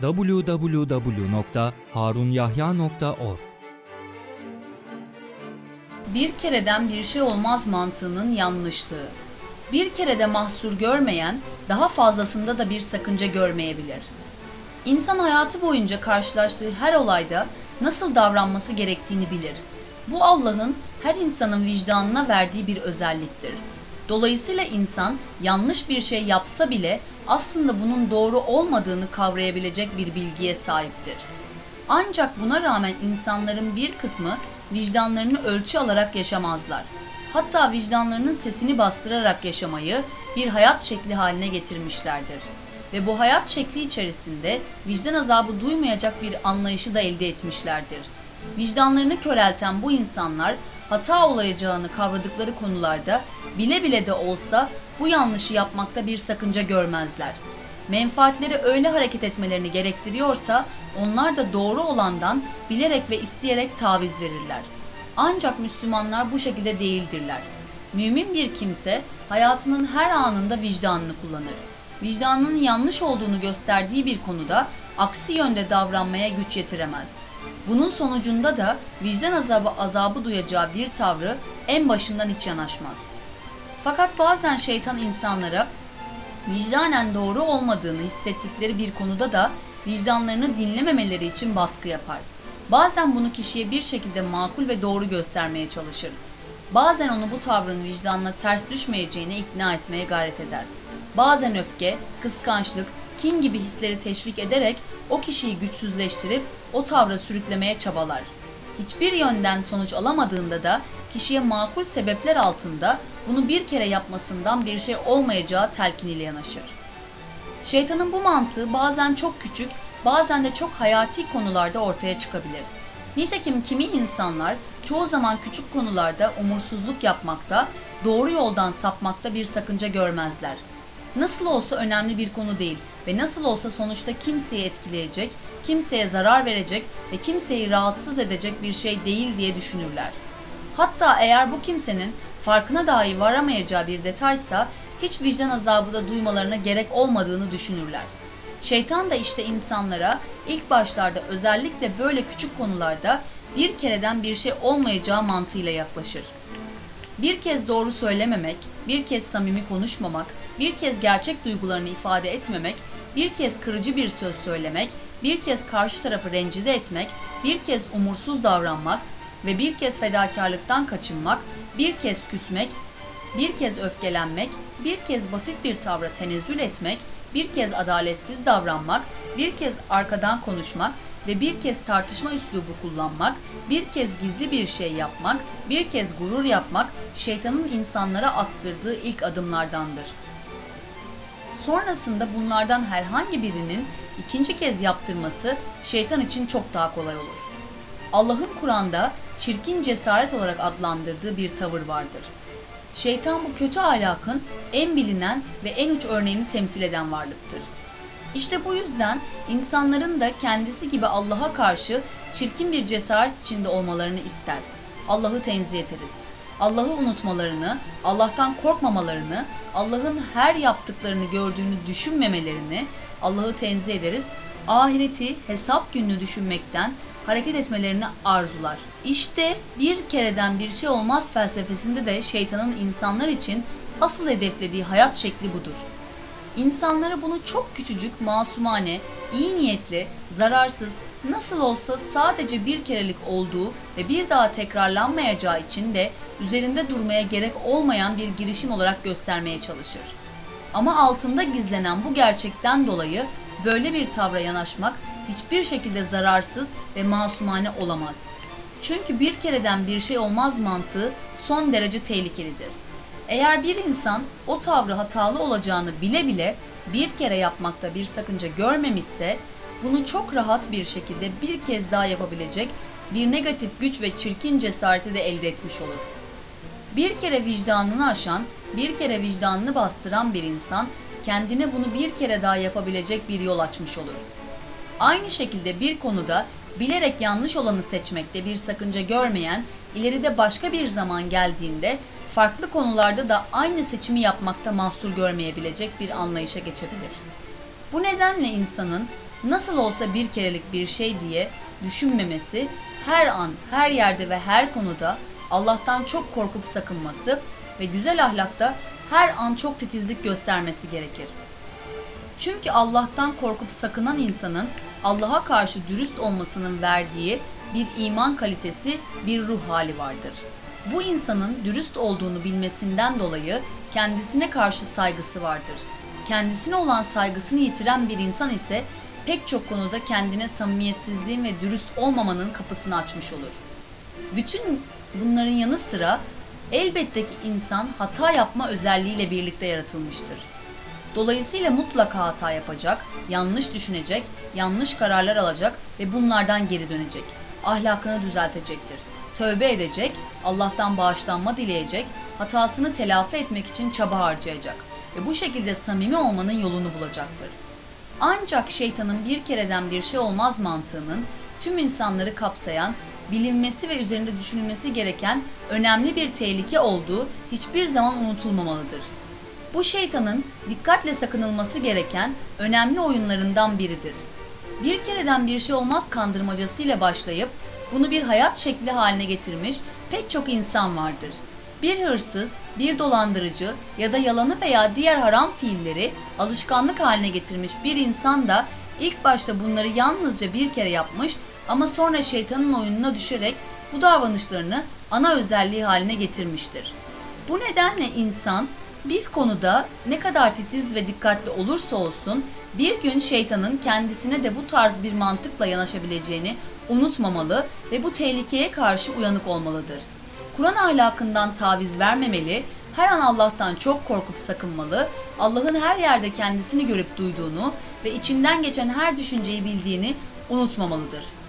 www.harunyahya.org. Bir kereden bir şey olmaz mantığının yanlışlığı. Bir kerede mahsur görmeyen, daha fazlasında da bir sakınca görmeyebilir. İnsan hayatı boyunca karşılaştığı her olayda nasıl davranması gerektiğini bilir. Bu Allah'ın her insanın vicdanına verdiği bir özelliktir. Dolayısıyla insan yanlış bir şey yapsa bile aslında bunun doğru olmadığını kavrayabilecek bir bilgiye sahiptir. Ancak buna rağmen insanların bir kısmı vicdanlarını ölçü alarak yaşamazlar. Hatta vicdanlarının sesini bastırarak yaşamayı bir hayat şekli haline getirmişlerdir. Ve bu hayat şekli içerisinde vicdan azabı duymayacak bir anlayışı da elde etmişlerdir. Vicdanlarını körelten bu insanlar hata olacağını kavradıkları konularda bile bile de olsa bu yanlışı yapmakta bir sakınca görmezler. Menfaatleri öyle hareket etmelerini gerektiriyorsa onlar da doğru olandan bilerek ve isteyerek taviz verirler. Ancak Müslümanlar bu şekilde değildirler. Mümin bir kimse hayatının her anında vicdanını kullanır. Vicdanının yanlış olduğunu gösterdiği bir konuda aksi yönde davranmaya güç yetiremez. Bunun sonucunda da vicdan azabı duyacağı bir tavrı en başından hiç yanaşmaz. Fakat bazen şeytan insanlara vicdanen doğru olmadığını hissettikleri bir konuda da vicdanlarını dinlememeleri için baskı yapar. Bazen bunu kişiye bir şekilde makul ve doğru göstermeye çalışır. Bazen onu bu tavrın vicdanına ters düşmeyeceğine ikna etmeye gayret eder. Bazen öfke, kıskançlık, kin gibi hisleri teşvik ederek o kişiyi güçsüzleştirip o tavra sürüklemeye çabalar. Hiçbir yönden sonuç alamadığında da kişiye makul sebepler altında bunu bir kere yapmasından bir şey olmayacağı telkiniyle yanaşır. Şeytanın bu mantığı bazen çok küçük, bazen de çok hayati konularda ortaya çıkabilir. Nitekim kimi insanlar çoğu zaman küçük konularda umursuzluk yapmakta, doğru yoldan sapmakta bir sakınca görmezler. Nasıl olsa önemli bir konu değil ve nasıl olsa sonuçta kimseyi etkileyecek, kimseye zarar verecek ve kimseyi rahatsız edecek bir şey değil diye düşünürler. Hatta eğer bu kimsenin farkına dahi varamayacağı bir detaysa hiç vicdan azabı da duymalarına gerek olmadığını düşünürler. Şeytan da işte insanlara ilk başlarda özellikle böyle küçük konularda bir kereden bir şey olmayacağı mantığıyla yaklaşır. Bir kez doğru söylememek, bir kez samimi konuşmamak, bir kez gerçek duygularını ifade etmemek, bir kez kırıcı bir söz söylemek, bir kez karşı tarafı rencide etmek, bir kez umursuz davranmak ve bir kez fedakarlıktan kaçınmak, bir kez küsmek, bir kez öfkelenmek, bir kez basit bir tavra tenezzül etmek, bir kez adaletsiz davranmak, bir kez arkadan konuşmak ve bir kez tartışma üslubu kullanmak, bir kez gizli bir şey yapmak, bir kez gurur yapmak şeytanın insanlara attırdığı ilk adımlardandır. Sonrasında bunlardan herhangi birinin ikinci kez yaptırması şeytan için çok daha kolay olur. Allah'ın Kur'an'da çirkin cesaret olarak adlandırdığı bir tavır vardır. Şeytan bu kötü ahlakın en bilinen ve en uç örneğini temsil eden varlıktır. İşte bu yüzden insanların da kendisi gibi Allah'a karşı çirkin bir cesaret içinde olmalarını ister. Allah'ı tenzih ederiz. Allah'ı unutmalarını, Allah'tan korkmamalarını, Allah'ın her yaptıklarını gördüğünü düşünmemelerini Allah'ı tenzih ederiz. Ahireti, hesap gününü düşünmekten hareket etmelerini arzular. İşte bir kereden bir şey olmaz felsefesinde de şeytanın insanlar için asıl hedeflediği hayat şekli budur. İnsanlara bunu çok küçücük, masumane, iyi niyetli, zararsız, nasıl olsa sadece bir kerelik olduğu ve bir daha tekrarlanmayacağı için de üzerinde durmaya gerek olmayan bir girişim olarak göstermeye çalışır. Ama altında gizlenen bu gerçekten dolayı böyle bir tavra yanaşmak hiçbir şekilde zararsız ve masumane olamaz. Çünkü bir kereden bir şey olmaz mantığı son derece tehlikelidir. Eğer bir insan o tavrı hatalı olacağını bile bile bir kere yapmakta bir sakınca görmemişse, bunu çok rahat bir şekilde bir kez daha yapabilecek bir negatif güç ve çirkin cesareti de elde etmiş olur. Bir kere vicdanını aşan, bir kere vicdanını bastıran bir insan, kendine bunu bir kere daha yapabilecek bir yol açmış olur. Aynı şekilde bir konuda bilerek yanlış olanı seçmekte bir sakınca görmeyen, ileride başka bir zaman geldiğinde farklı konularda da aynı seçimi yapmakta mahsur görmeyebilecek bir anlayışa geçebilir. Bu nedenle insanın nasıl olsa bir kerelik bir şey diye düşünmemesi, her an, her yerde ve her konuda Allah'tan çok korkup sakınması ve güzel ahlakta her an çok titizlik göstermesi gerekir. Çünkü Allah'tan korkup sakınan insanın Allah'a karşı dürüst olmasının verdiği bir iman kalitesi, bir ruh hali vardır. Bu insanın dürüst olduğunu bilmesinden dolayı kendisine karşı saygısı vardır. Kendisine olan saygısını yitiren bir insan ise pek çok konuda kendine samimiyetsizliğin ve dürüst olmamanın kapısını açmış olur. Bütün bunların yanı sıra elbette ki insan hata yapma özelliğiyle birlikte yaratılmıştır. Dolayısıyla mutlaka hata yapacak, yanlış düşünecek, yanlış kararlar alacak ve bunlardan geri dönecek. Ahlakını düzeltecektir. Tövbe edecek, Allah'tan bağışlanma dileyecek, hatasını telafi etmek için çaba harcayacak ve bu şekilde samimi olmanın yolunu bulacaktır. Ancak şeytanın bir kereden bir şey olmaz mantığının tüm insanları kapsayan, bilinmesi ve üzerinde düşünülmesi gereken önemli bir tehlike olduğu hiçbir zaman unutulmamalıdır. Bu şeytanın dikkatle sakınılması gereken önemli oyunlarından biridir. Bir kereden bir şey olmaz kandırmacasıyla başlayıp bunu bir hayat şekli haline getirmiş pek çok insan vardır. Bir hırsız, bir dolandırıcı ya da yalanı veya diğer haram fiilleri alışkanlık haline getirmiş bir insan da ilk başta bunları yalnızca bir kere yapmış ama sonra şeytanın oyununa düşerek bu davranışlarını ana özelliği haline getirmiştir. Bu nedenle insan bir konuda ne kadar titiz ve dikkatli olursa olsun bir gün şeytanın kendisine de bu tarz bir mantıkla yanaşabileceğini unutmamalı ve bu tehlikeye karşı uyanık olmalıdır. Kur'an ahlakından taviz vermemeli, her an Allah'tan çok korkup sakınmalı, Allah'ın her yerde kendisini görüp duyduğunu ve içinden geçen her düşünceyi bildiğini unutmamalıdır.